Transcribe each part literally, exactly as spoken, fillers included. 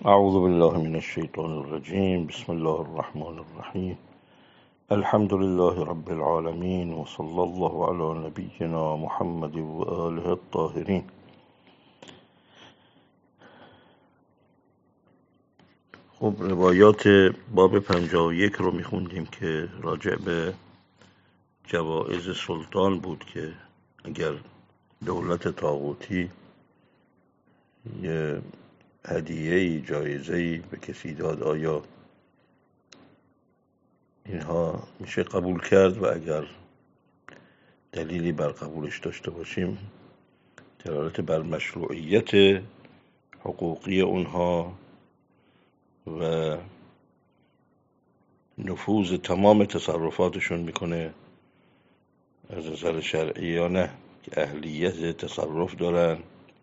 أعوذ بالله من الشيطان الرجيم. بسم الله الرحمن الرحيم. الحمد لله رب العالمين، وصلى الله على نبينا محمد وآله الطاهرين. خب، روایات باب پنجاه و یک رو میخوندیم که راجع به جوائز سلطان بود که اگر دولت طاغوتی یه هدیه‌ای جایزه‌ای به کسی داد، آیا اینها میشه قبول کرد؟ و اگر دلیلی بر قبولش داشته باشیم، دلالت بر مشروعیت حقوقی اونها و نفوذ تمام تصرفاتشون میکنه از نظر شرعی یا نه، که اهلیت تصرف دارن.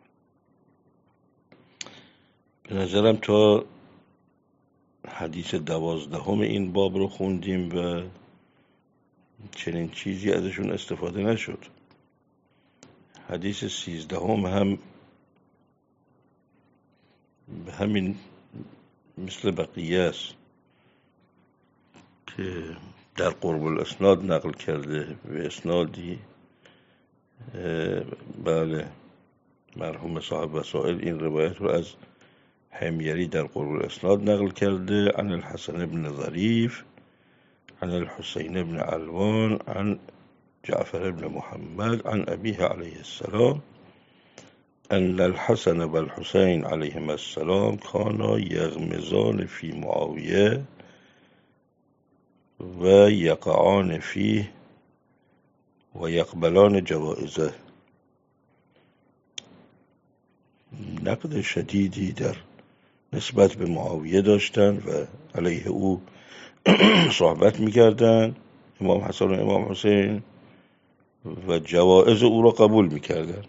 به نظرم تا حدیث دوازدهم این باب رو خوندیم و چنین چیزی ازشون استفاده نشد. حدیث سیزدهم هم به همین مثل بقیه است که در قرب الاسناد نقل کرده و اسنادی بله مرحوم صاحب وسائل این روایت رو از حمیری در قرب الاسناد نقل کرده، عن الحسن بن ظریف عن الحسین بن علوان عن جعفر بن محمد عن ابیه علیه السلام ان الحسن و الحسین علیهما السلام کانا یغمزان فی معاویه و یقعان فیه و یقبلان جوائزه. نقد شدیدی در نسبت به معاویه داشتن و علیه او صحبت میکردن، امام حسن و امام حسین، و جوائز او را قبول میکردن.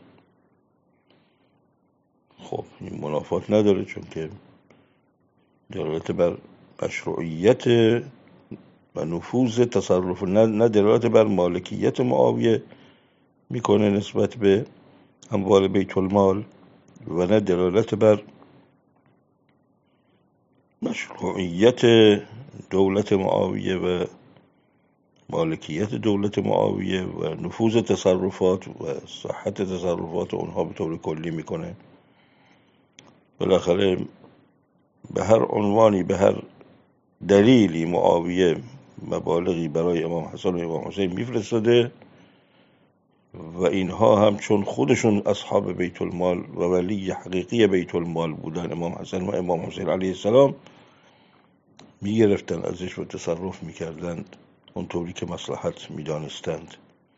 خب این منافات نداره، چون که دلالت بر مشروعیت و نفوذ تصرف، نه دلالت بر مالکیت معاویه میکنه نسبت به اموال بیت المال، و نه دلالت بر مشروعیت دولت معاویه و مالکیت دولت معاویه و نفوذ تصرفات و صحت تصرفات اونها به طور کلی میکنه. بالاخره به هر عنوانی، به هر دلیلی معاویه مبالغی برای امام حسن و امام حسین میفرستاده و اینها هم چون خودشون اصحاب بیت المال و ولی حقیقی بیت المال بودن، امام حسن و امام حسین علیه السلام، میگرفتن ازش و تصرف میکردند اونطوری که مصلحت میدانستند.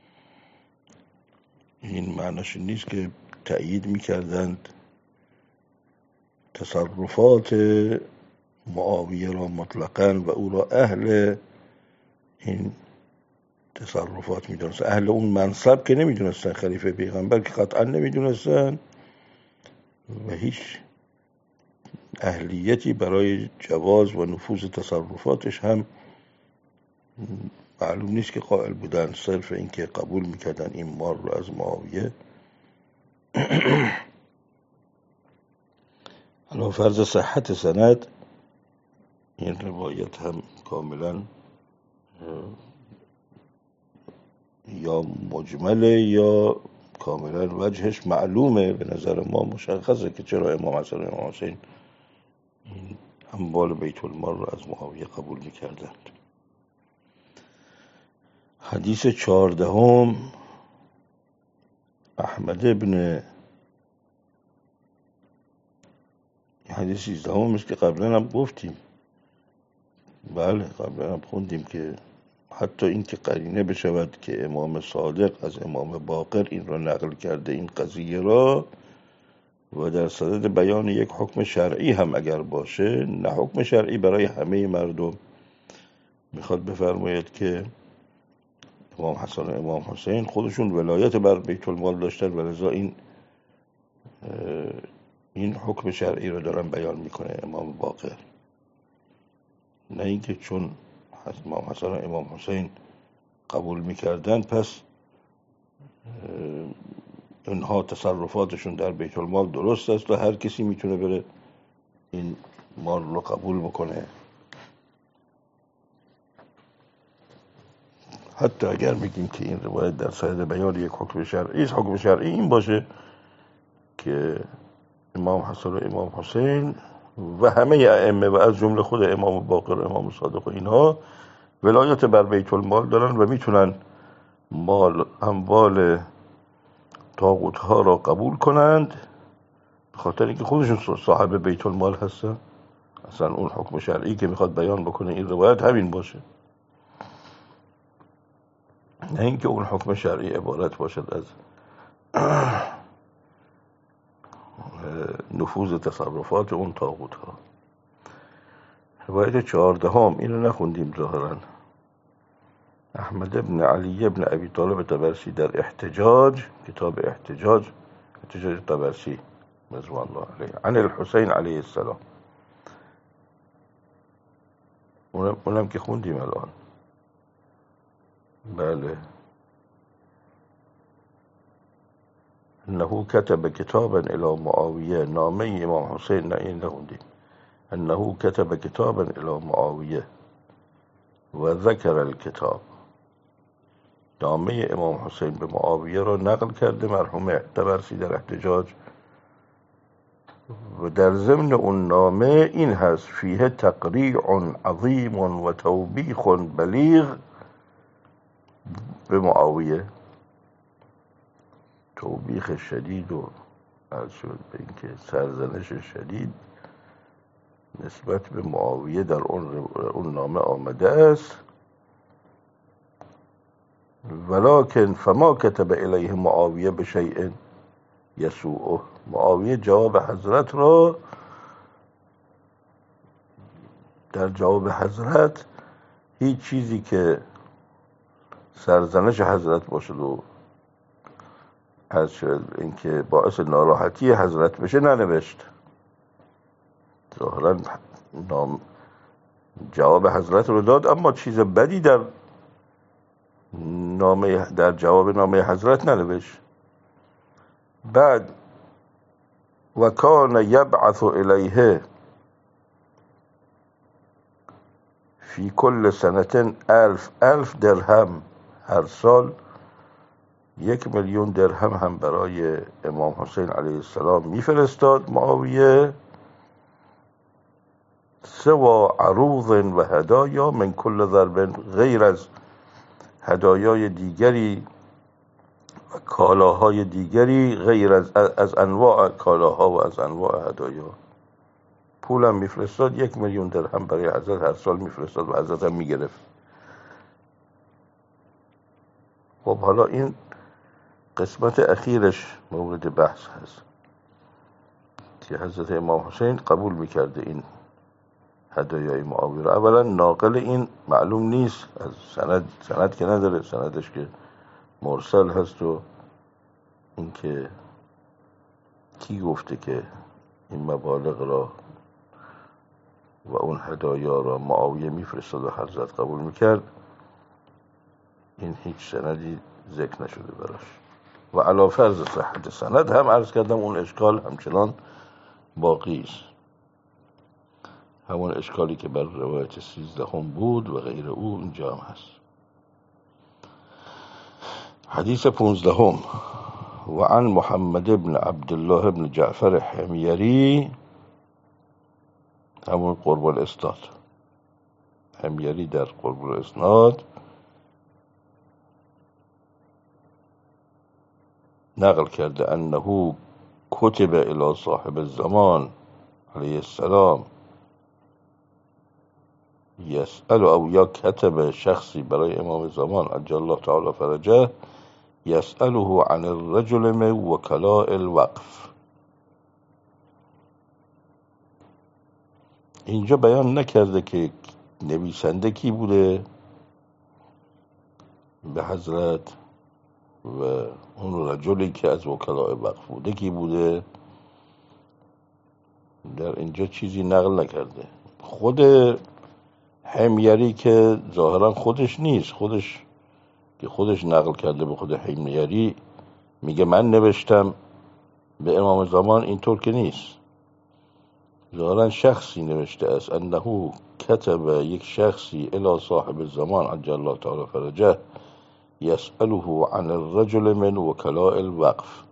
این معناش نیست که تأیید میکردند تصرفات معاویه را مطلقاً و او را اهل این تصرفات میدونستن. اهل اون منصب که نمیدونستن، خلیفه پیغمبر که قطعا نمیدونستن، و هیچ اهلیتی برای جواز و نفوذ تصرفاتش هم معلوم نیست که قائل بودن. صرف این که قبول میکردن این مال رو از معاویه. حالا فرض صحت سند، این روایت هم کاملا یا مجمله یا کاملا وجهش معلومه، به نظر ما مشخصه که چرا امام حسن و امام حسین این اموال بیت المال رو از معاویه قبول میکردند. حدیث چهاردهم، احمد ابن حدیث سیزدهم است که قبلا هم گفتیم، بله قبلا هم خوندیم که حتی این که قرینه بشود که امام صادق از امام باقر این را نقل کرده این قضیه را، و در صدد بیان یک حکم شرعی هم اگر باشه، نه حکم شرعی برای همه مردم، میخواد بفرماید که امام حسن و امام حسین خودشون ولایت بر بیت المال داشتن و لذا این این حکم شرعی رو دارن بیان میکنه امام باقر، نه اینکه چون امام حسن و امام حسین قبول میکردن پس اونها تصرفاتشون در بیت المال درست است و هر کسی میتونه بره این مال رو قبول بکنه، حتی اگر بگیم که این روایت در صحیح بیان یک حکم شرعی است، حکم شرعی این باشه که امام حسن و امام حسین و همه ائمه و از جمله خود امام باقر و امام صادق و اینها ولایت بر بیت المال دارن و میتونن مال اموال طاغوت ها را قبول کنند، خاطر اینکه خودشون صاحب بیت المال هستن. اصلا اون حکم شرعی که میخواد بیان بکنه این روایت همین باشه، نه اینکه اون حکم شرعی عبارت باشد از نفوذ تصرفات اون طاغوت ها. روایت چهاردهم اینو نخوندیم ظاهرا. احمد ابن علی ابن ابی طالب طبرسی در احتجاج، کتاب احتجاج، احتجاج طبرسی رضوان الله علیه، عن الحسین علیه السلام، اونم, اونم که خوندیم الان. بله. انه كتب كتابا الى معاویه، نامه امام حسین، نه این نخوندیم. انه كتب كتابا الى معاویه و ذکر الكتاب، نامه امام حسین به معاویه را نقل کرده مرحوم طبرسی در احتجاج و در ضمن اون نامه این هست: فیه تقریع عظیم و توبیخ بلیغ به معاویه، توبیخ شدید و عرض شد به اینکه سرزنش شدید نسبت به معاویه در اون, اون نامه آمده است. ولکن فما کتب الیه معاویه بشیء یسوءه، معاویه جواب حضرت را، در جواب حضرت هیچ چیزی که سرزنش حضرت باشد و از اینکه باعث ناراحتی حضرت بشه ننوشت. ظاهرا نام جواب حضرت رو داد، اما چیز بدی در نامه، در جواب نامه حضرت ننوشت. بعد و کان یبعث الیه فی کل سنة الف الف درهم، هر سال یک میلیون درهم هم برای امام حسین علیه السلام میفرستاد معاویه، سوا عروض و هدایا من کل ضرب، غیر از هدایای دیگری و کالاهای دیگری، غیر از از انواع کالاها و از انواع هدایا. پولم میفرستاد، یک میلیون درهم برای حضرت هر سال میفرستاد و حضرت هم میگرفت. خب حالا این قسمت اخیرش مورد بحث هست که حضرت امام حسین قبول میکرده این هدایای معاویه را. اولا ناقل این معلوم نیست، از سند سند که نداره، سندش که مرسل هست و اینکه کی گفته که این مبالغ را و اون هدایا را معاویه میفرستاد و حضرت قبول میکرد، این هیچ سندی ذکر نشده براش. و علی فرض صحت سند هم عرض کردم اون اشکال همچنان باقی است، همون اشکالی که بر روایت سیزدهم بود و غیر او اینجا هم هست. حدیث پونزدهم: و عن محمد ابن عبدالله ابن جعفر حمیری، همون قرب الاسناد، حمیری در قرب الاسناد نقل کرده انه کتب الی صاحب الزمان علیه السلام یسأل، او یا کتب شخصی برای امام زمان عجل الله تعالی فرجه، یسأله عن الرجل من وکلاء الوقف. اینجا بیان نکرده که نویسنده کی بوده به حضرت و اون رجلی که از وکلاء وقف بوده کی بوده، در اینجا چیزی نقل نکرده. خود حمیری که ظاهرا خودش نیست، خودش که خودش نقل کرده به خود حمیری میگه من نوشتم به امام زمان، اینطور که نیست. ظاهرا شخصی نوشته است انه کتب، یک شخصی، الی صاحب الزمان عجل الله تعالی فرجه یسأله عن الرجل من وکلاء الوقف.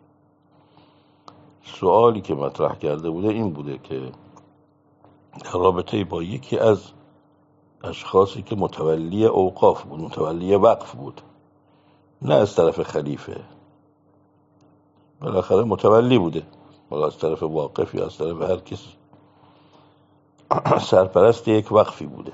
سوالی که مطرح کرده بوده این بوده که در رابطه با یکی از اشخاصی که متولی اوقاف بود، متولی وقف بود، نه از طرف خلیفه، بالاخره متولی بوده، ولی از طرف واقف یا از طرف هر کسی سرپرست یک وقفی بوده.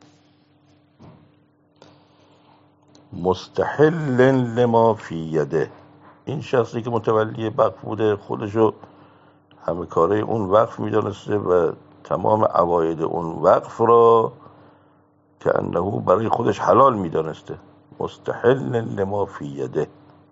مستحل لما فی یده، این شخصی که متولی وقف بوده خودشو همه کاره اون وقف میدانسته و تمام عواید اون وقف را که انه برای خودش حلال میدانسته. مستحل لما فی یده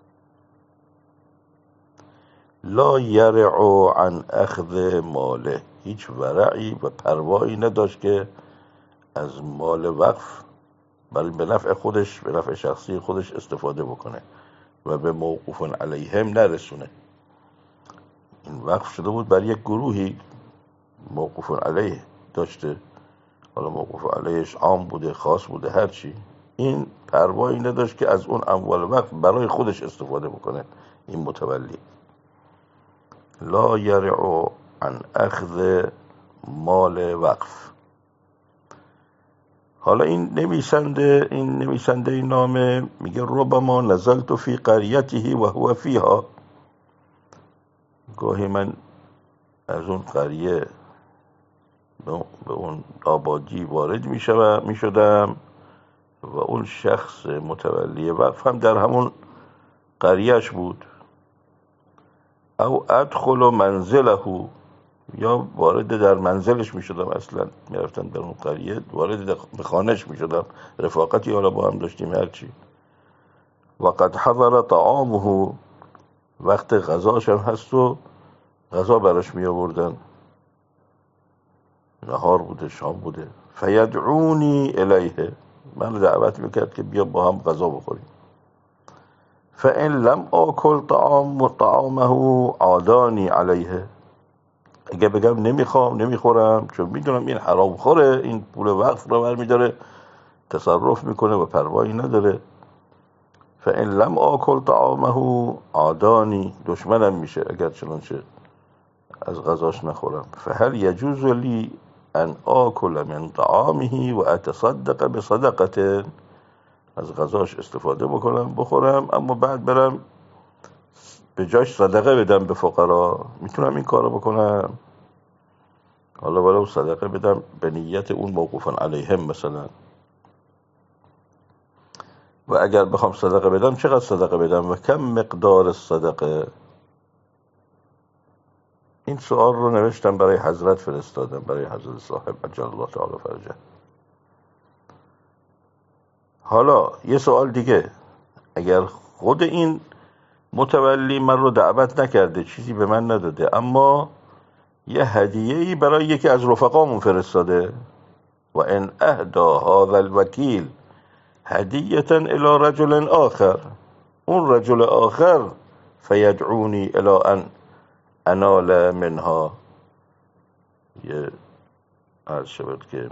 لا یرع عن اخذ ماله، هیچ ورعی و پروایی نداشت که از مال وقف برای به نفع خودش، به نفع شخصی خودش استفاده بکنه و به موقوف علیهم نرسونه. این وقف شده بود برای یک گروهی، موقوف علیه داشته، حالا موقوف علیهش عام بوده، خاص بوده، هرچی، این پروایی نداشت که از اون اموال وقف برای خودش استفاده بکنه. این متولی لا یرع عن اخذ مال وقف. حالا این نویسنده این نویسنده این نامه میگه ربما نزلت فی قریته و هو فیها، گاهی من از اون قریه به اون آبادی وارد میشم میشدم و اون شخص متولی وقف هم در همون قریهش بود. او ادخل منزله، یا وارد در منزلش میشدم، اصلا میرفتن در اون قریه وارد به خانهش میشدم، رفاقتی حالا با هم داشتیم هرچی. و قد حضر طعامه، وقت غذاش هم هست و غذا براش می آوردن، نهار بوده، شام بوده. فیدعونی الیه، من دعوت میکرد که بیا با هم غذا بخوریم. فان لم آکل طعام طعامه عادانی علیه، اگه بگم نمیخوام نمیخورم چون میدونم این حرام خوره، این پول وقف رو برمیداره تصرف میکنه و پروایی نداره. فان لم آکل طعامه عادانی، دشمنم میشه اگر چنانچه از غذاش نخورم. فهل یجوز لی ان آکل من طعامه و اتصدق بصدقته، از غذاش استفاده بکنم بخورم اما بعد برم به جاش صدقه بدم به فقرا، میتونم این کارو بکنم؟ حالا ولو صدقه بدم به نیت اون موقوفا علیهم مثلا، و اگر بخوام صدقه بدم چقدر صدقه بدم و کم مقدار الصدقه؟ این سوال رو نوشتم برای حضرت فرستادم، برای حضرت صاحب عجل الله تعالی فرجه. حالا یه سوال دیگه، اگر خود این متولی من رو دعوت نکرده، چیزی به من نداده، اما یه هدیه‌ای برای یکی از رفقامون فرستاده، و ان اهدا هذا الوکیل هدیه الی رجل آخر، اون رجل آخر فیدعونی الی ان انال منها، یه عرض شود که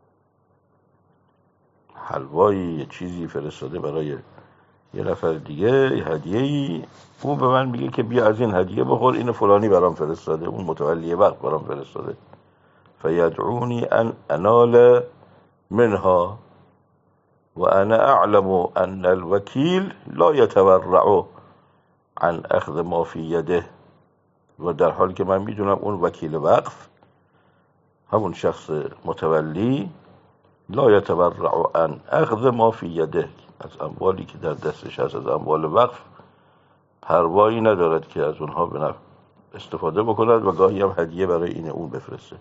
حلوایی یه چیزی فرستاده برای یه نفر دیگه، یه هدیه‌ای، اون به من میگه که بیا از این هدیه بخور، اینو فلانی برام فرستاده، اون متولی وقت برام فرستاده. فیدعونی ان انال منها و انا اعلم ان الوکیل لا یتورع عن اخذ ما فی یده، و در حالی که من میدونم اون وکیل وقف، همون شخص متولی، لا یتورع عن اخذ ما فی یده، از اموالی که در دستش هست، از اموال وقف، پروایی ندارد که از اونها به نفع استفاده بکند و گاهی هم هدیه برای این اون بفرسته.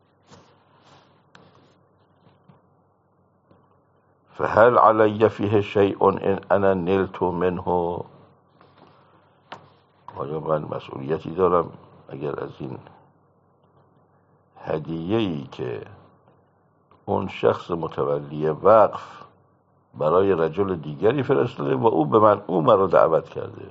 فهل علی فیه شیء ان انا نلت منه، آیا من مسئولیتی دارم اگر از این هدیه‌ای که اون شخص متولی وقف برای رجل دیگری فرستاده و او به من او مرا دعوت کرده،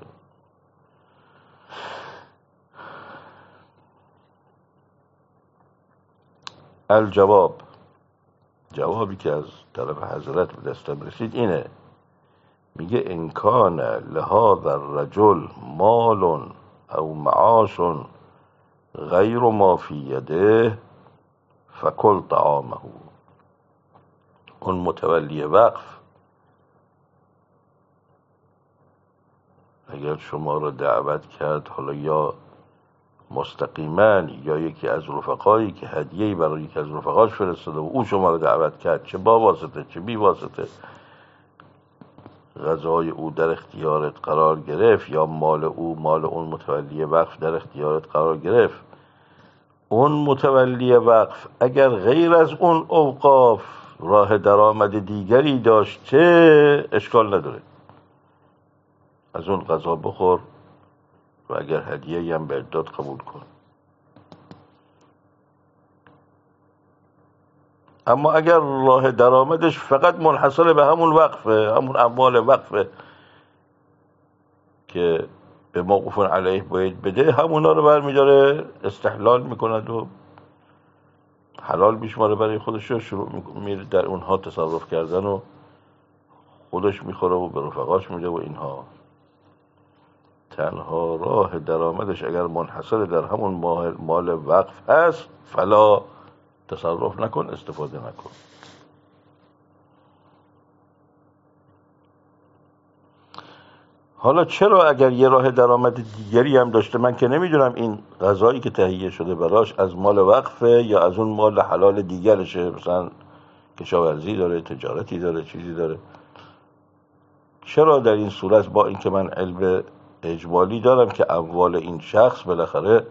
الجواب، جوابی که از طرف حضرت به دستم رسید اینه، میگه ان کان لهذا الرجل مال او معاش غیر ما فی یده فکل طعامه. اون متولی وقف اگر شما رو دعوت کرد، حالا یا مستقیما یا یکی از رفقایی که هدیه‌ای برای یکی از رفقاش فرستاده و او شما رو دعوت کرد، چه با واسطه چه بی واسطه، غذای او در اختیارت قرار گرفت یا مال او مال اون متولی وقف در اختیارت قرار گرفت، اون متولی وقف اگر غیر از اون اوقاف راه درآمد دیگری داشته اشکال نداره، از اون غذا بخور و اگر هدیه‌ای هم بهت داد قبول کن. اما اگر راه درآمدش فقط منحصر به همون وقفه، همون اموال وقفه که به موقوف علیه باید بده، همونا رو برمیداره استحلال میکند و حلال میشماره برای خودش و شروع میره در اونها تصرف کردن و خودش میخوره و به رفقاش میده و اینها. تنها راه درآمدش اگر منحصر در همون مال وقف هست فلا تصرف نکن، استفاده نکن. حالا چرا اگر یه راه درآمد دیگری هم داشته، من که نمیدونم این غذایی که تهیه شده براش از مال وقفه یا از اون مال حلال دیگرشه، مثلا کشاورزی داره، تجارتی داره، چیزی داره، چرا در این صورت با اینکه من علم اجمالی دارم که اموال این شخص بالاخره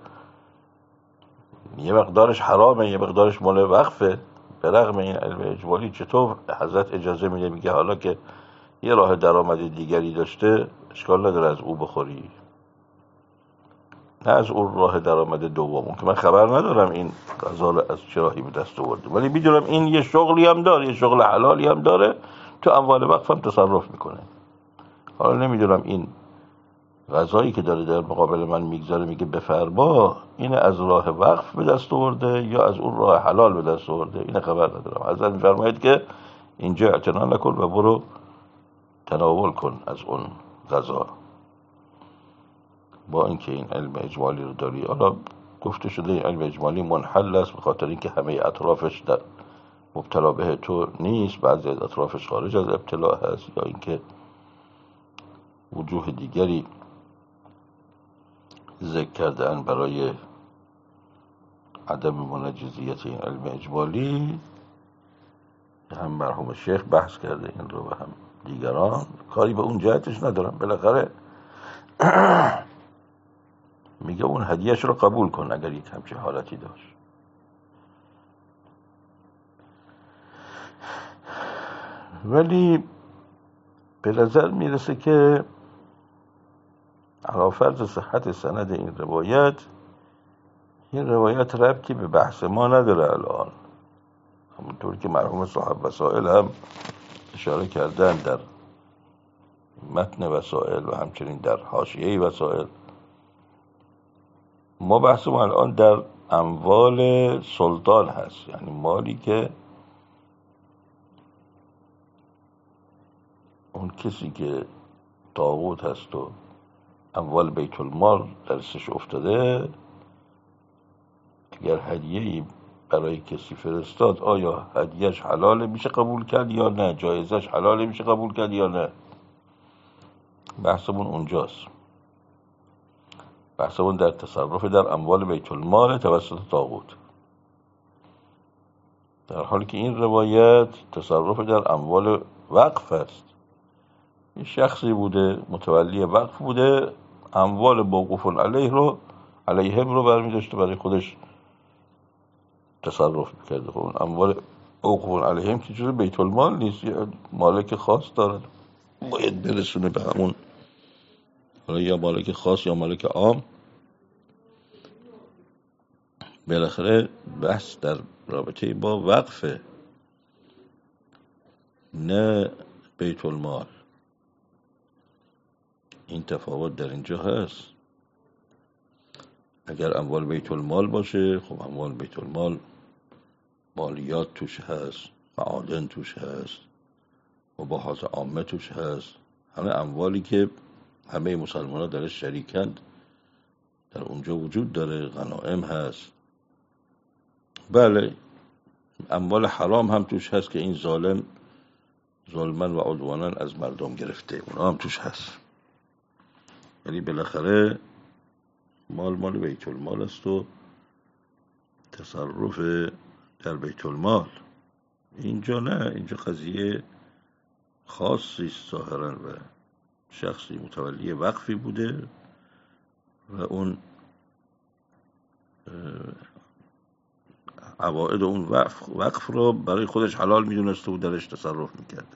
یه مقدارش حرامه یه مقدارش مال وقفه، به رغم این علم اجمالی چطور حضرت اجازه میده، میگه حالا که یه راه درآمد دیگری داشته اشکال نداره از او بخوری، نه از اون راه درآمد دوم که من خبر ندارم این غذا رو از چه راهی به دست آورده، ولی میدونم این یه شغلی هم داره، یه شغل حلالی هم داره، تو اموال وقف هم تصرف میکنه. حالا نمیدونم این غذایی که داره در مقابل من میگذاره میگه بفرما، این از راه وقف به دست آورده یا از اون راه حلال به دست آورده، این خبر ندارم. حضرت میفرماید که اینجا اعتنا نکن و برو تناول کن از اون غذا، با اینکه این علم اجمالی رو داری. حالا گفته شده این علم اجمالی منحل است به خاطر اینکه همه اطرافش در مبتلا به تو نیست، بعضی از اطرافش خارج از ابتلا هست، یا اینکه وجوه دیگری ذکر کردن برای عدم منجزیت این علم اجمالی. هم مرحوم شیخ بحث کرده این رو و هم دیگران، کاری به اون جهتش ندارم. بالاخره میگه اون هدیهش رو قبول کن اگر یک همچه حالتی داشت. ولی به نظر میرسه که علی فرض صحت سند این روایت، این روایت ربطی به بحث ما نداره الان، همونطور که مرحوم صاحب وسائل هم اشاره کردن در متن وسائل و همچنین در حاشیه وسائل. ما بحث ما الان در اموال سلطان هست، یعنی مالی که اون کسی که طاغوت هست و اموال بیت المال درسش افتاده، اگر هدیه‌ای برای کسی فرستاد، آیا هدیهش حلاله میشه قبول کرد یا نه، جایزش حلاله میشه قبول کرد یا نه. بحثمون اونجاست، بحثمون در تصرف در اموال بیت المال توسط طاغوت، در حالی که این روایت تصرف در اموال وقف است. این شخصی بوده متولی وقف بوده، اموال موقوف علیه رو علیهم رو برمی داشته برای خودش تصرف میکرده. خب اون اموال موقوف علیهم که جز بیت المال نیست، یه مالک خاص داره، باید برسونه به همون، حالا یا مالک خاص یا مالک عام. بالاخره بحث در رابطه با وقفه، نه بیت المال. این تفاوت در اینجا هست. اگر اموال بیت المال باشه، خب اموال بیت المال مالیات توش هست، معادن توش هست، مباحات عامه توش هست، همه اموالی که همه مسلمان ها درش شریکند در اونجا وجود داره، غنائم هست. بله، اموال حرام هم توش هست که این ظالم ظلمن و عدوانن از مردم گرفته، اونا هم توش هست. یعنی بالاخره مال مال بیت المال است و تصرف در بیت المال. اینجا نه، اینجا قضیه خاصی است ظاهرا و شخصی متولی وقفی بوده و اون عواید اون وقف, وقف رو برای خودش حلال میدونسته و درش تصرف میکرده.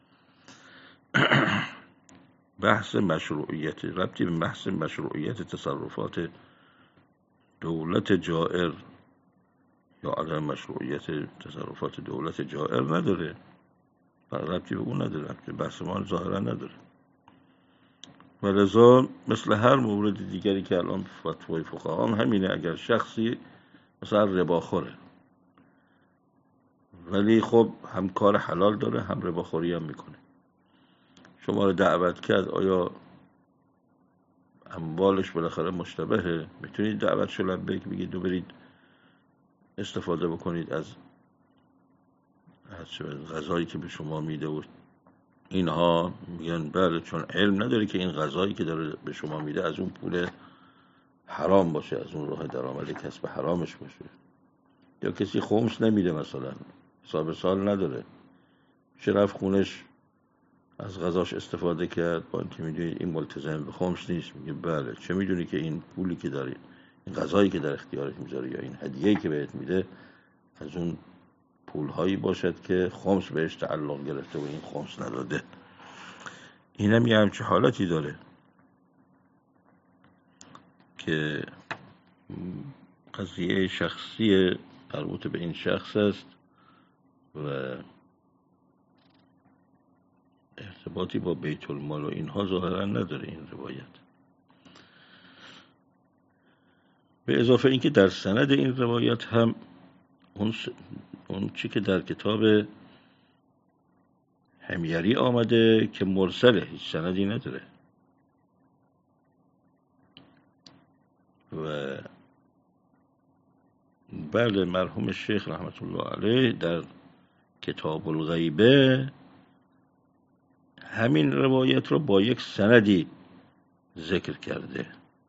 بحث مشروعیت، ربطی به بحث مشروعیت تصرفات دولت جائر یا عدم مشروعیت تصرفات دولت جائر نداره، ربطی به اون نداره، ربطی بحث ما ظاهرا نداره. و لذا مثل هر مورد دیگری که الان فتوای فقها هم همینه، اگر شخصی مثلا رباخوره ولی خب هم کار حلال داره هم رباخوری هم میکنه، شما رو دعوت کرد، آیا اموالش بالاخره مشتبهه؟ میتونید دعوتش رو لبیک بگید دو برید استفاده بکنید از غذایی که به شما میده و اینها میگن بله، چون علم نداره که این غذایی که داره به شما میده از اون پول حرام باشه، از اون راه درآمد کسب حرامش باشه. یا کسی خمس نمیده، مثلا حساب سال نداره، چه رفت خونش از غذاش استفاده کرد با اینکه میدونید این ملتزم به خمس نیست، میگه بله، چه میدونی که این پولی که داری، این غذایی که در اختیارت میذاره یا این هدیه‌ای که بهت میده از اون پولهایی باشد که خمس بهش تعلق گرفته و این خمس نداده. این هم یه همچه حالتی داره که قضیه شخصی مربوط به این شخص است و ارتباطی با بیت المال و اینها ظاهرا نداره این روایت. به اضافه اینکه در سند این روایت هم اون, س... اون چی که در کتاب همیری آمده که مرسله، هیچ سندی نداره و بله، مرحوم شیخ رحمت الله علیه در کتاب الغیبه همین روایت رو با یک سندی ذکر کرده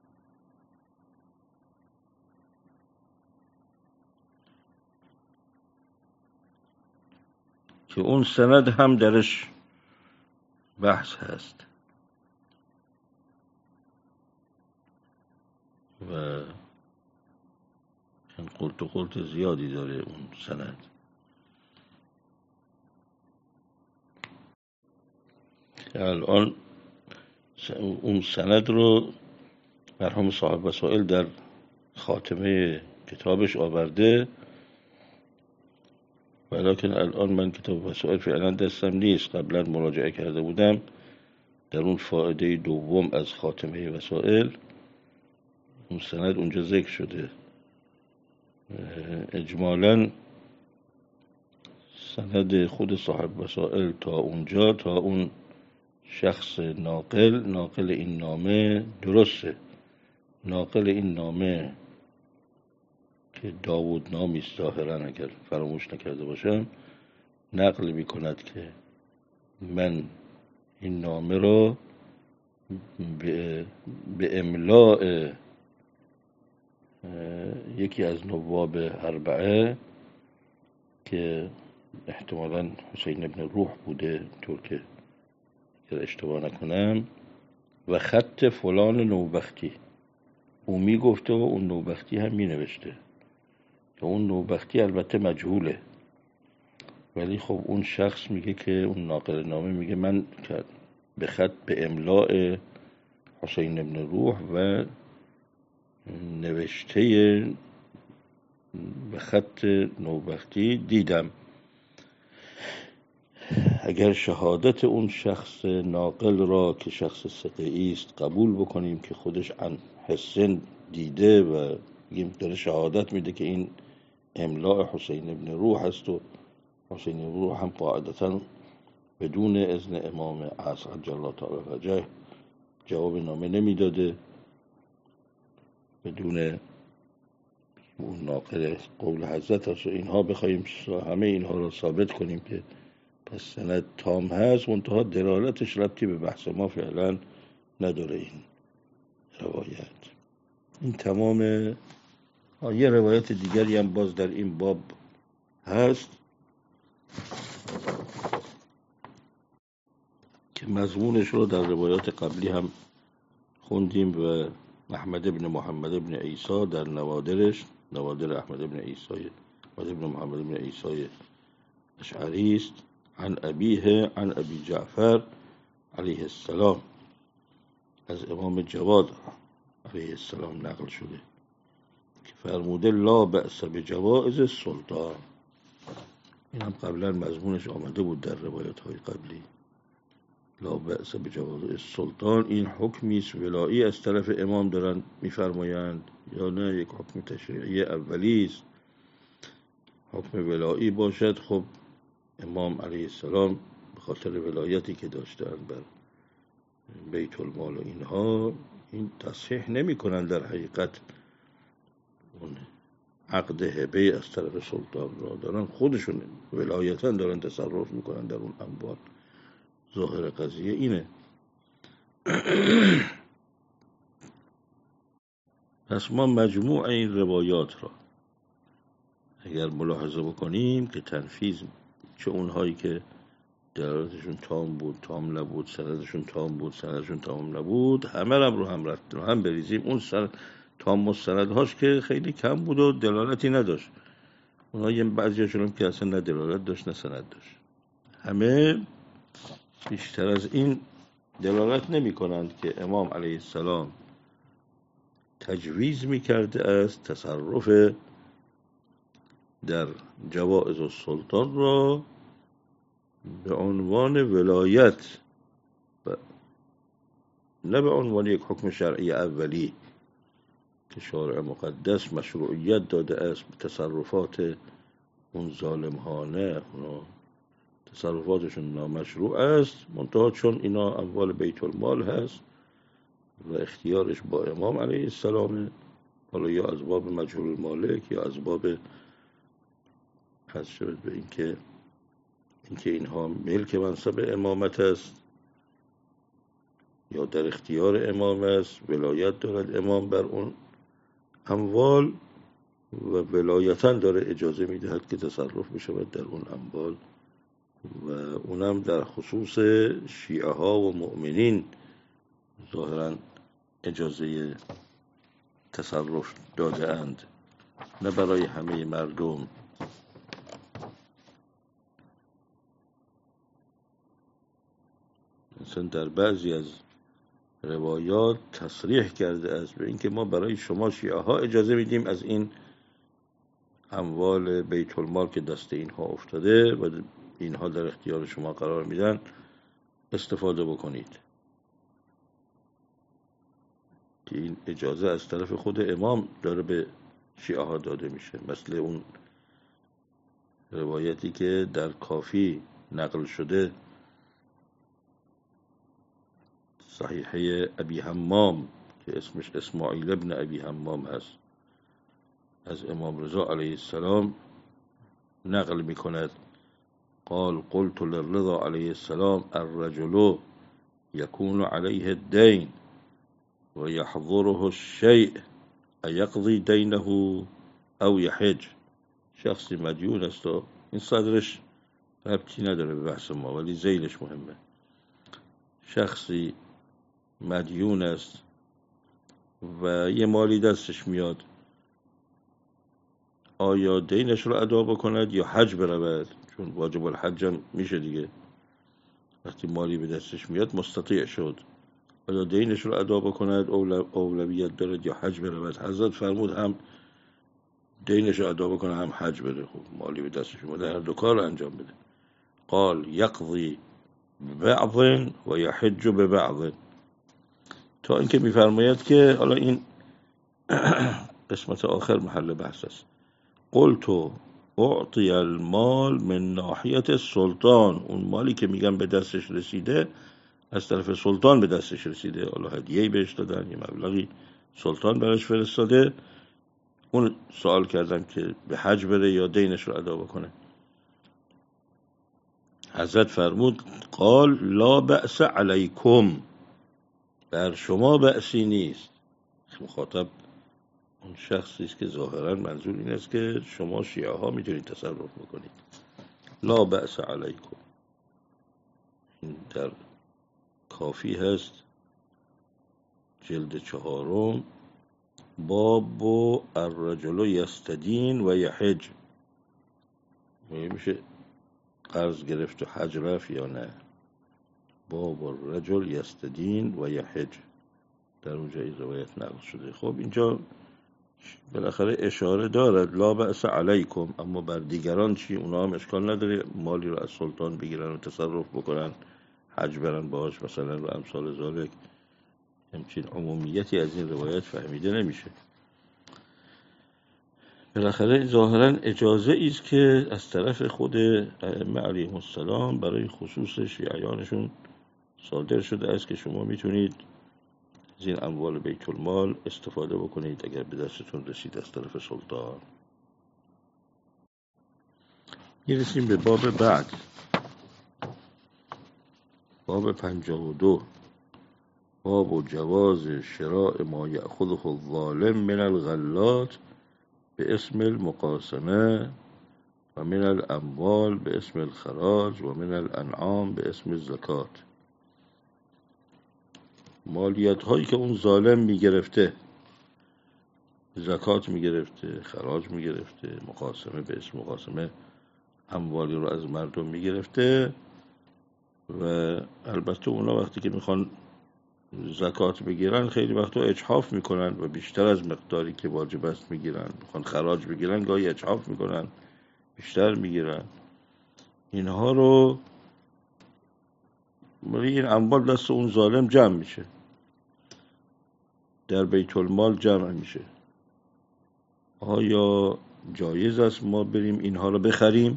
که اون سند هم درش بحث هست و این قلت و قلت زیادی داره اون سند. الان اون سند رو مرحوم صاحب وسائل در خاتمه کتابش آورده، ولیکن الان من کتاب وسائل فعلا دستم نیست، قبلا مراجعه کرده بودم در اون فائده دوم از خاتمه وسائل اون سند اونجا ذکر شده. اجمالاً سند خود صاحب وسائل تا اونجا، تا اون شخص ناقل ناقل این نامه درسته. ناقل این نامه که داوود نامی است ظاهراً، اگر فراموش نکرده باشم، نقل می کند که من این نامه را به, به املاء یکی از نواب اربعه که احتمالاً حسین ابن روح بوده طور که اگر اشتباه نکنم، و خط فلان نوبختی، او می گفته و اون نوبختی هم می نوشته که اون نوبختی البته مجهوله، ولی خب اون شخص میگه که اون ناقل نامه میگه من به خط به املاء حسین ابن روح و نوشته به خط نوبختی دیدم. اگر شهادت اون شخص ناقل را که شخص ثقه‌ای است قبول بکنیم که خودش عن حسن دیده و داره شهادت میده که این املاء حسین ابن روح است و حسین ابن روح هم قاعدتا بدون اذن امام عصر عجل الله تعالی فرجه جواب نامه نمیداده، بدون اون ناقل قول حضرت است و اینها بخوایم همه اینها را ثابت کنیم که پس سند تام هست، منتها دلالتش ربطی به بحث ما فعلا نداره. این روایت این تمام. یه روایت دیگری هم باز در این باب هست که مضمونش رو در روایات قبلی هم خوندیم و احمد ابن محمد ابن عیسی در نوادرش، نوادر احمد ابن عیسی احمد ابن محمد ابن عیسی اشعری است، عن ابیه عن ابی جعفر علیه السلام، از امام جواد علیه السلام نقل شده که فرموده لا بأس بجوائز السلطان. این هم قبلا مضمونش آمده بود در روایت های قبلی. لا بأس بجوائز السلطان این حکمی است ولایی از طرف امام دارن میفرمایند یا نه یک حکم تشریعی اولی است؟ حکم ولایی باشد، خب امام علیه السلام به خاطر ولایتی که داشتن بر بیت المال و اینها این تصحیح نمی کنن در حقیقت اون عقد هبه از طرف سلطان را، دارن خودشون ولایتا دارن تصرف میکنن در اون اموال. ظاهر قضیه اینه. پس ما مجموع این روایات را اگر ملاحظه بکنیم که تنفیذ چه اونهایی که دلالتشون تام بود تام نبود، سندشون تام بود سندشون تام نبود، همه هم رو هم رفت رو هم بریزیم. اون سر تام مستندهاش که خیلی کم بود و دلالتی نداشت، اونها یه بعضیاشون هم که اصلا نه دلالت داشت نه سند داشت، همه بیشتر از این دلالت نمی کنند که امام علیه السلام تجویز می کرده از تصرف در جوائز السلطان را به عنوان ولایت و نه به عنوان یک حکم شرعی اولی که شارع مقدس مشروعیت داده است به تصرفات اون ظالمانه، اونا تصرفاتشون نامشروع است، منتها چون اینا اموال بیت المال هست و اختیارش با امام علیه السلام، حالا یا از باب مجهول مالک یا از باب حس شد به اینکه اینکه اینها ملک منصب امامت است یا در اختیار امام است، ولایت دارد امام بر اون اموال و ولایتاً داره اجازه میدهد که تصرف بشود در اون اموال و اونم در خصوص شیعه ها و مؤمنین ظاهراً اجازه تصرف داده اند، نه برای همه مردم. مثلا در بعضی از روایات تصریح کرده است به اینکه ما برای شما شیعه ها اجازه میدیم از این اموال بیت المال که دست اینها افتاده و اینها در اختیار شما قرار میدن استفاده بکنید، که این اجازه از طرف خود امام داره به شیعه ها داده میشه. مثل اون روایتی که در کافی نقل شده صحیحه ابی حمام که اسمش اسماعیل ابن ابی حمام هست، از امام رضا علیه السلام نقل میکند قال قلت للرضا علیه السلام الرجل يكون عليه الدين ويحضره الشيء ايقضي دينه او يحج. شخصی مدیون است و این صدرش ربطی نداره به بحث ما ولی ذیلش مهمه. شخصی مدیون است و یه مالی دستش میاد، آیا دینش رو ادا بکند یا حج برود؟ چون واجب الحج هم میشه دیگه، وقتی مالی به دستش میاد مستطیع شد، آیا دینش رو ادا بکند اولویت دارد یا حج برود؟ حضرت فرمود هم دینش رو ادا بکنه هم حج بره. خب مالی به دستش میاد هر دو کار رو انجام بده. قال یقضی ببعض و یحج ببعض، تا اینکه میفرماید که حالا این قسمت آخر محل بحث است، قلت اعطی المال من ناحیت سلطان، اون مالی که میگن به دستش رسیده از طرف سلطان به دستش رسیده، حالا هدیه‌ای بهش دادن، یه مبلغی سلطان براش فرستاده، اون سوال کردم که به حج بره یا دینش رو ادا بکنه. حضرت فرمود قال لا بأس علیکم، بر شما بأسی نیست. مخاطب اون شخصی است که ظاهرا منظور این است که شما شیعه ها میتونید تصرف بکنید. لا بأس علیکم، این در کافی هست جلد چهارم، باب الرجل یستدین و یحج، میشه قرض گرفت و حج رفت یا نه. باب الرجل یستدین و یحج، در اونجا این روایت نقل شده. خب اینجا بالاخره اشاره دارد لا بأس علیکم، اما بر دیگران چی؟ اونا هم اشکال نداره مالی رو از سلطان بگیرن و تصرف بکنن، حج برن باش مثلا و امثال ذالک. همچین عمومیتی از این روایت فهمیده نمیشه. بالاخره ظاهرا اجازه است که از طرف خود ائمه علیهم السلام برای خصوص شیعیانشون صادر شده است که شما میتونید از این اموال بیت المال استفاده بکنید اگر به دستتون رسید از طرف سلطان. میرسیم به باب بعد، باب پنجاه و دو، باب و جواز شراء ما یأخذه الظالم من الغلات به اسم المقاسمه و من الاموال به اسم الخراج و من الانعام به اسم الزکات. مالیت هایی که اون ظالم میگرفته، زکات میگرفته، خراج میگرفته، مقاسمه به اسم مقاسمه اموالی رو از مردم میگرفته، و البته اونا وقتی که میخوان زکات بگیرن خیلی وقتا اجحاف میکنن و بیشتر از مقداری که واجب است میگیرن. میخوان خراج بگیرن گاهی اجحاف میکنن، بیشتر میگیرن. اینها رو ولی این اموال دست اون ظالم جمع میشه، در بیت المال جمع میشه. آیا جایز است ما بریم اینها رو بخریم؟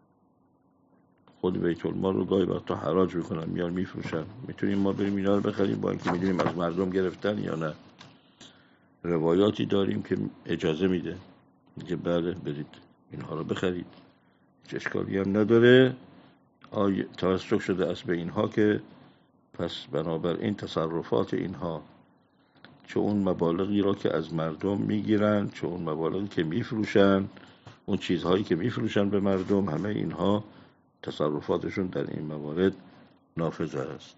خود بیت المال رو گاهی وقتا حراج میکنن، میان میفروشن، میتونیم ما بریم اینها رو بخریم با اینکه میدونیم از مردم گرفتن یا نه؟ روایاتی داریم که اجازه میده، میگه بله برید اینها رو بخرید، هیچ اشکالی هم نداره. آیا توسط شده است به اینها که پس بنابراین تصرفات اینها، چه اون مبالغی را که از مردم میگیرن، چه اون مبالغی که میفروشن، اون چیزهایی که میفروشن به مردم، همه اینها تصرفاتشون در این موارد نافذ است.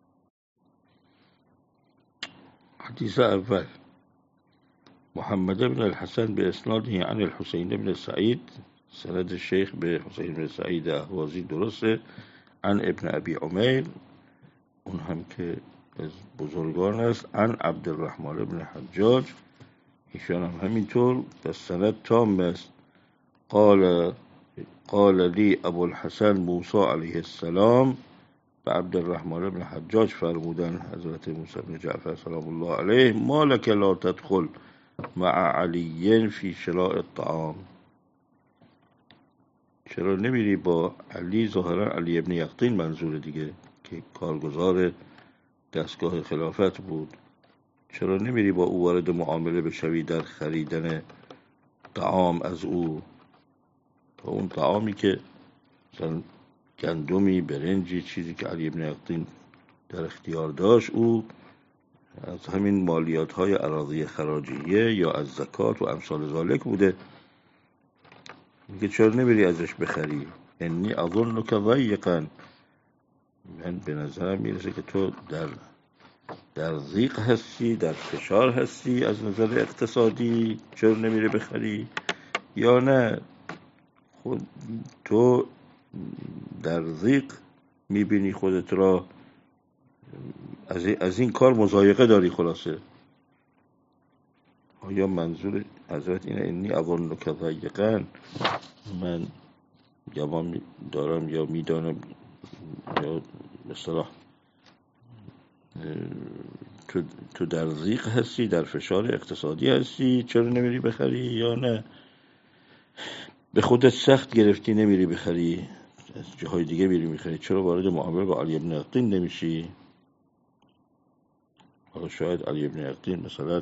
حدیث اول، محمد بن الحسن به اسناده عن الحسین بن سعید، سند الشیخ به حسین بن سعید اهوازی درسته، عن ابن ابی عمیر، اون هم که از بزرگان است، عن عبدالرحمن بن حجاج، ایشان هم همینطور، بس سند تام است. قال قال لی ابو الحسن موسی علیه السلام، به عبدالرحمن بن حجاج فرمودن حضرت موسی بن جعفر سلام الله علیه، ما لک لا تدخل مع علی فی شراء الطعام، چرا نمیری با علی، ظاهرا علی ابن یقطین منظور دیگه که کارگزار دستگاه خلافت بود، چرا نمیری با او وارد معامله بشوی در خریدن طعام از او؟ تا اون طعامی که مثلا گندمی، برنجی، چیزی که علی ابن یقطین در اختیار داشت، او از همین مالیات های اراضی خراجیه یا از زکات و امثال ذالک بوده. میگه چرا نمیری ازش بخری؟ انی اظنک ضیقا، من به نظرم میرسه که تو در در ضیق هستی، در فشار هستی از نظر اقتصادی، چرا نمیری بخری؟ یا نه خود تو در ضیق میبینی خودت را، از از این کار مضایقه داری؟ خلاصه آیا منظور حضرت اینه انی اظنک ضیقا، من گمان دارم یا میدانم یا مثلا تو, تو در ضیق هستی، در فشار اقتصادی هستی، چرا نمیری بخری یا نه؟ به خودت سخت گرفتی نمیری بخری، از جاهای دیگه میری میخری، چرا وارد معامله با علی ابن یقطین نمیشی؟ حالا شاید علی ابن یقطین مثلا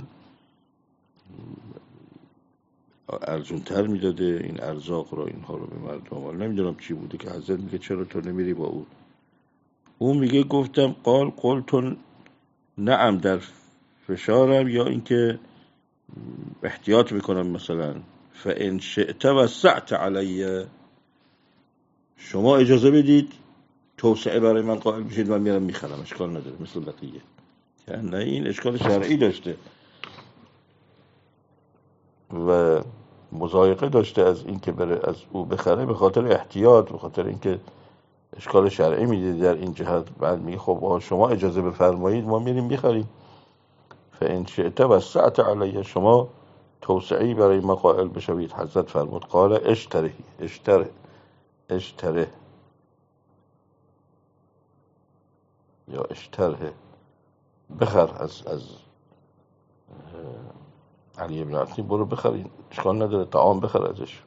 ارزون تر میداده این ارزاق رو اینها رو به مردم، حالا نمیدونم چی بوده که حضرت میگه چرا تو نمیری با اون. اون میگه گفتم قال قلتون نعم، در فشارم، یا اینکه احتیاط میکنم مثلا فان شئت وسعت علیه، شما اجازه بدید توسعه برای من قائل بشید من میرم میخرم، اشکال نداره مثل بقیه. نه این اشکال شرعی داشته و مضایقه داشته از اینکه بره از او بخره به خاطر احتیاط، به خاطر اینکه اشکال شرعی میدید در این جهت. بعد میگه خب شما اجازه بفرمایید ما میریم میخریم. فان شئت وسعت علیه، شما توسعی برای ما قائل بشوید. حضرت فرمود قال اشتره اشتره اشتره یا اشتره، بخر از از علی ابن عطی، برو بخرین اشکال نداره، طعام بخر ازش.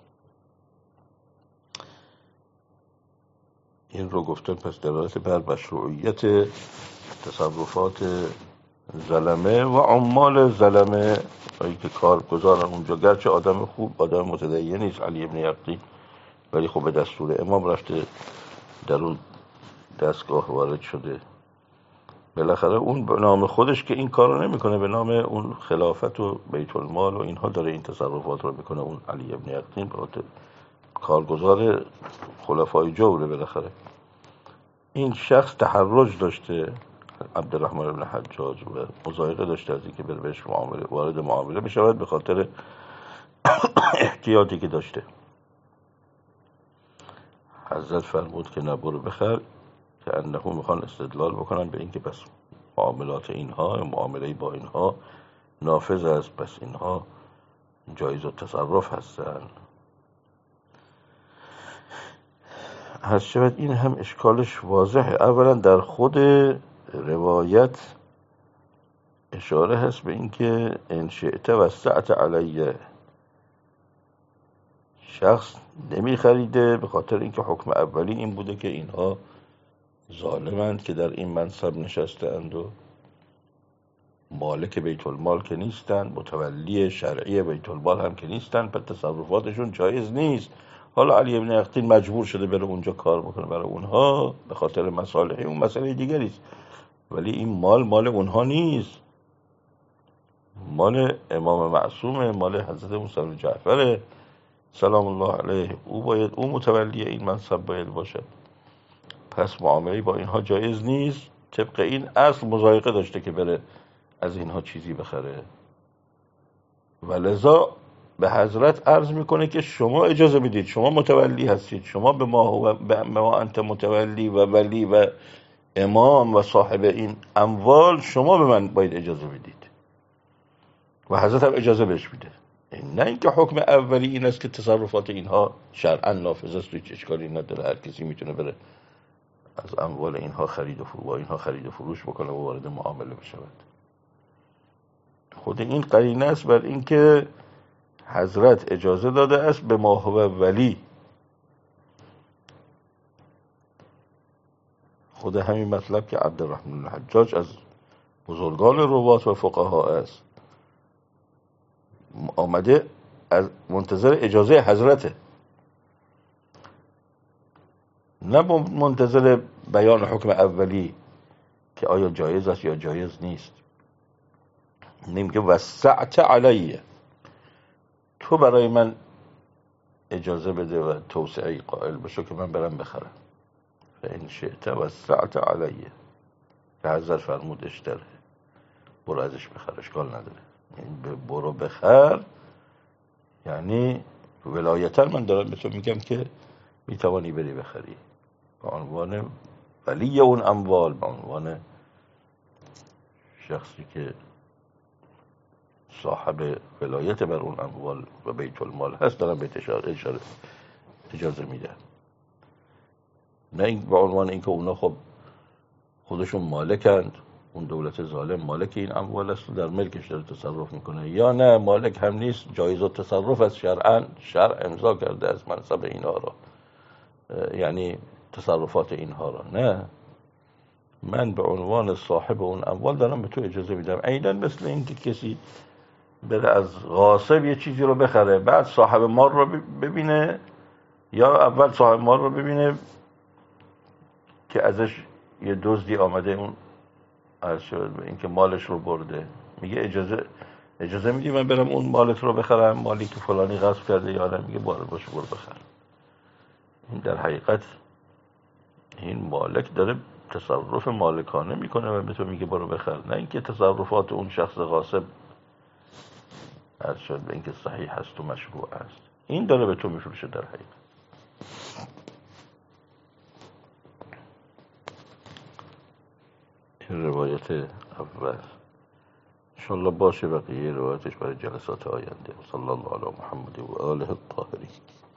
این رو گفتن پس دلالت بر مشروعیت تصرفات زلمه و عمال زلمه، هایی که کار گذارن اونجا. گرچه آدم خوب، آدم متدین نیست علی ابن یقطی، ولی خب به دستور امام رفته در اون دستگاه وارد شده. بالاخره اون به نام خودش که این کار رو نمیکنه، به نام اون خلافت و بیت المال و اینها داره این تصرفات رو میکنه. اون علی ابن یقطی به خاطر کارگزار خلفای جوره. بالاخره این شخص تحرج داشته، عبدالرحمن بن حجاج، و مضایقه داشته از اینکه بره بهش معامله وارد معامله بشود به خاطر احتیاطی که داشته. حضرت فرمود که نبرو بخر، که انهو میخوان استدلال بکنن به اینکه پس معاملات اینها، معامله با اینها نافذ است، پس اینها جایز التصرف هستن. هر شود این هم اشکالش واضحه. اولا در خود روایت اشاره هست به اینکه ان شئت وسعت علیه، شخص نمی خریده به خاطر اینکه حکم اولی این بوده که اینها ظالمند که در این منصب نشستند و مالک بیت المال که نیستن، متولی شرعی بیت المال هم که نیستن، پس تصرفاتشون جایز نیست. حالا علی ابن یقطین مجبور شده بره اونجا کار بکنه برای اونها به خاطر مصالحی، اون مسئله دیگری است، ولی این مال مال اونها نیست، مال امام معصومه، مال حضرت موسی بن جعفر سلام الله علیه. او باید او متولی این منصب باید باشد. پس معامله با اینها جایز نیست. طبق این اصل مضایقه داشته که بره از اینها چیزی بخره و لذا به حضرت عرض میکنه که شما اجازه میدید، شما متولی هستید، شما به ما, و به ما انت متولی و ولی و امام و صاحب این اموال، شما به من باید اجازه بدید. و حضرت هم اجازه بهش میده. نه اینکه حکم اولی این است که تصرفات اینها شرعا نافذ است، هیچ اشکالی نداره، هر کسی میتونه بره از اموال اینها خرید و فروش با اینها خرید و فروش بکنه و وارد معامله بشود. خود این قرینه است بر اینکه حضرت اجازه داده است به ما هو ولی. خود همین مطلب که عبدالرحمن الحجاج از بزرگان روات و فقها است، آمده از منتظر اجازه حضرته، نه منتظر بیان حکم اولی که آیا جایز است یا جایز نیست. نمیگه وسعت علیه، تو برای من اجازه بده و توسعه قائل بشو که من برم بخرم. فإن شئت وسعت علیه، که حضرت فرمود اشتره، برو ازش بخر، اشکال نداره. یعنی برو بخر یعنی ولایتا من دارم به تو میگم که میتوانی بری بخری، به عنوان ولی اون اموال، به عنوان شخصی که صاحب ولایت بر اون اموال و بیت المال هست، دارم به اشاره اجازه میده. نه این به عنوان اینکه اونا خب خودشون مالکند، اون دولت ظالم مالک این اموال است و در ملکش داره تصرف میکنه، یا نه مالک هم نیست، جایز و تصرف از شرعاً، شرع امضا کرده از منصب اینها را، یعنی تصرفات اینها را. نه، من به عنوان صاحب اون اموال دارم به تو اجازه میدم. عیناً مثل این که کسی بره از غاصب یه چیزی رو بخره، بعد صاحب مال رو ببینه، یا اول صاحب مال رو ببینه که ازش یه دزدی آمده، اون عرض شد به این که مالش رو برده، میگه اجازه اجازه میدی من برم اون مالت رو بخرم، مالی که فلانی غصب کرده یا نه؟ میگه باره باشه برو بخر. این در حقیقت این مالک داره تصرف مالکانه میکنه و به تو میگه برو بخر، نه اینکه تصرفات اون شخص غاصب عرض شد به اینکه صحیح هست و مشروع است. این داره به تو میفروشه در حقیقت. این روایت اول. انشاءالله باشه بقیه روایتش برای جلسات آینده. صلی الله علی محمد و آله الطاهرین.